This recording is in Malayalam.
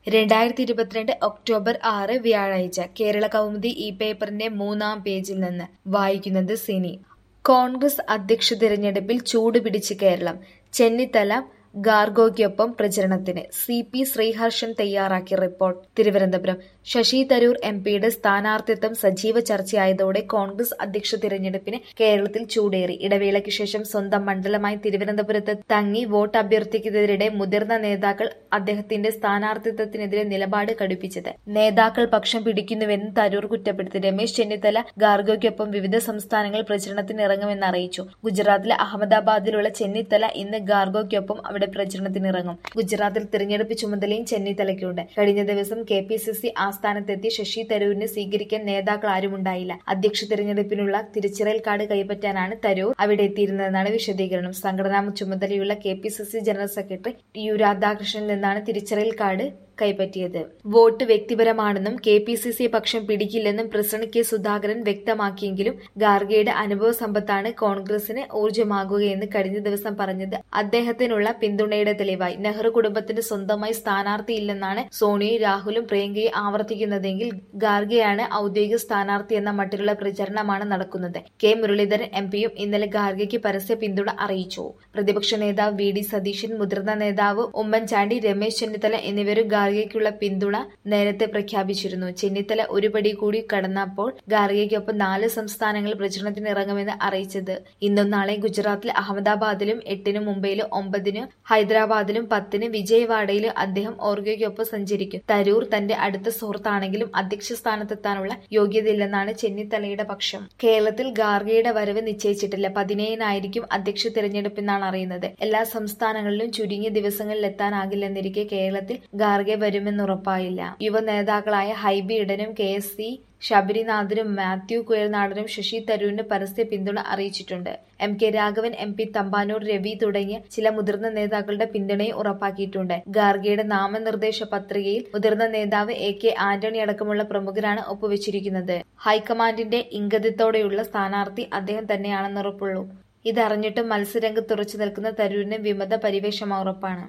2022 ഒക്ടോബർ 6 വ്യാഴാഴ്ച കേരള കൗമുദി ഈ പേപ്പറിന്റെ 3-ാം പേജിൽ നിന്ന് വായിക്കുന്നത് സിനി. കോൺഗ്രസ് അധ്യക്ഷ തിരഞ്ഞെടുപ്പിൽ ചൂടുപിടിച്ച് കേരളം. ചെന്നിത്തല ഗാർഗോയ്ക്കൊപ്പം പ്രചരണത്തിന്. CP ശ്രീഹർഷൻ തയ്യാറാക്കിയ റിപ്പോർട്ട്. തിരുവനന്തപുരം. ശശി തരൂർ MP-യുടെ സ്ഥാനാർത്ഥിത്വം സജീവ ചർച്ചയായതോടെ കോൺഗ്രസ് അധ്യക്ഷ തിരഞ്ഞെടുപ്പിന് കേരളത്തിൽ ചൂടേറി. ഇടവേളയ്ക്ക് ശേഷം സ്വന്തം മണ്ഡലമായ തിരുവനന്തപുരത്ത് തങ്ങി വോട്ട് അഭ്യർത്ഥിക്കുന്നതിനിടെ മുതിർന്ന നേതാക്കൾ അദ്ദേഹത്തിന്റെ സ്ഥാനാർത്ഥിത്വത്തിനെതിരെ നിലപാട് കടുപ്പിച്ചത്. നേതാക്കൾ പക്ഷം പിടിക്കുന്നുവെന്ന് തരൂർ കുറ്റപ്പെടുത്തി. രമേശ് ചെന്നിത്തല ഗാർഗോയ്ക്കൊപ്പം വിവിധ സംസ്ഥാനങ്ങളിൽ പ്രചരണത്തിനിറങ്ങുമെന്ന് അറിയിച്ചു. ഗുജറാത്തിലെ അഹമ്മദാബാദിലുള്ള ചെന്നിത്തല ഇന്ന് ഗാർഗോയ്ക്കൊപ്പം അവിടെ പ്രചരണത്തിനിറങ്ങും. ഗുജറാത്തിൽ തിരഞ്ഞെടുപ്പ് ചുമതലയും ചെന്നിത്തലയ്ക്കുണ്ട്. കഴിഞ്ഞ ദിവസം KPCC ആസ്ഥാനത്തെത്തി ശശി തരൂരിനെ സ്വീകരിക്കാൻ നേതാക്കൾ ആരുമുണ്ടായില്ല. അധ്യക്ഷ തിരഞ്ഞെടുപ്പിനുള്ള തിരിച്ചറിയൽ കാർഡ് കൈപ്പറ്റാനാണ് തരൂർ അവിടെ എത്തിയിരുന്നതെന്നാണ് വിശദീകരണം. സംഘടനാ ചുമതലയുള്ള KPCC ജനറൽ സെക്രട്ടറി U രാധാകൃഷ്ണനിൽ നിന്നാണ് തിരിച്ചറിയൽ കാർഡ് കൈപ്പറ്റിയത്. വോട്ട് വ്യക്തിപരമാണെന്നും KPCC പക്ഷം പിടിക്കില്ലെന്നും പ്രസിഡന്റ് K സുധാകരൻ വ്യക്തമാക്കിയെങ്കിലും ഗാർഗയുടെ അനുഭവ സമ്പത്താണ് കോൺഗ്രസിന് ഊർജ്ജമാകുകയെന്ന് കഴിഞ്ഞ ദിവസം പറഞ്ഞത് അദ്ദേഹത്തിനുള്ള പിന്തുണയുടെ തെളിവായി. നെഹ്റു കുടുംബത്തിന് സ്വന്തമായി സ്ഥാനാർത്ഥിയില്ലെന്നാണ് സോണിയും രാഹുലും പ്രിയങ്കയും ആവർത്തിക്കുന്നതെങ്കിൽ ഗാർഗെയാണ് ഔദ്യോഗിക സ്ഥാനാർത്ഥി എന്ന മട്ടിലുള്ള പ്രചരണമാണ് നടക്കുന്നത്. K മുരളീധരൻ MP-യും ഇന്നലെ ഗാർഗയ്ക്ക് പരസ്യ പിന്തുണ അറിയിച്ചു. പ്രതിപക്ഷ നേതാവ് VD സതീശൻ, മുതിർന്ന നേതാവ് ഉമ്മൻചാണ്ടി, രമേശ് ചെന്നിത്തല എന്നിവരും ഗാർഗയ്ക്കുള്ള പിന്തുണ നേരത്തെ പ്രഖ്യാപിച്ചിരുന്നു. ചെന്നിത്തല ഒരു പടി കൂടി കടന്നപ്പോൾ ഗാർഗയ്ക്കൊപ്പം 4 സംസ്ഥാനങ്ങളിൽ പ്രചരണത്തിനിറങ്ങുമെന്ന് അറിയിച്ചത്. ഇന്നും നാളെയും ഗുജറാത്തിൽ അഹമ്മദാബാദിലും 8-ന് മുംബൈയിലും 9-ന് ഹൈദരാബാദിലും 10-ന് വിജയവാഡയിലും അദ്ദേഹം ഗാർഗയ്ക്കൊപ്പം സഞ്ചരിക്കും. തരൂർ തന്റെ അടുത്ത സുഹൃത്താണെങ്കിലും അധ്യക്ഷ സ്ഥാനത്തെത്താനുള്ള യോഗ്യതയില്ലെന്നാണ് ചെന്നിത്തലയുടെ പക്ഷം. കേരളത്തിൽ ഗാർഗയുടെ വരവ് നിശ്ചയിച്ചിട്ടില്ല. 17-നായിരിക്കും അധ്യക്ഷ തിരഞ്ഞെടുപ്പെന്നാണ് അറിയുന്നത്. എല്ലാ സംസ്ഥാനങ്ങളിലും ചുരുങ്ങിയ ദിവസങ്ങളിൽ എത്താനാകില്ലെന്നിരിക്കെ കേരളത്തിൽ ഗാർഗെ വരുമെന്നുറപ്പായില്ല. യുവ നേതാക്കളായ ഹൈബി ഈഡനും KSC ശബരിനാഥനും മാത്യു കുഴൽനാടനും ശശി തരൂരിന് പരസ്യ പിന്തുണ അറിയിച്ചിട്ടുണ്ട്. MK രാഘവൻ MP, തമ്പാനൂർ രവി തുടങ്ങിയ ചില മുതിർന്ന നേതാക്കളുടെ പിന്തുണയും ഉറപ്പാക്കിയിട്ടുണ്ട്. ഗാർഗയുടെ നാമനിർദ്ദേശ പത്രികയിൽ മുതിർന്ന നേതാവ് AK ആന്റണി അടക്കമുള്ള പ്രമുഖരാണ് ഒപ്പുവെച്ചിരിക്കുന്നത്. ഹൈക്കമാൻഡിന്റെ ഇംഗിതത്തോടെയുള്ള സ്ഥാനാർത്ഥി അദ്ദേഹം തന്നെയാണെന്നുറപ്പുള്ളൂ. ഇതറിഞ്ഞിട്ടും മത്സരരംഗത്തുറച്ചു നിൽക്കുന്ന തരൂരിന് വിമത പരിവേഷം ഉറപ്പാണ്.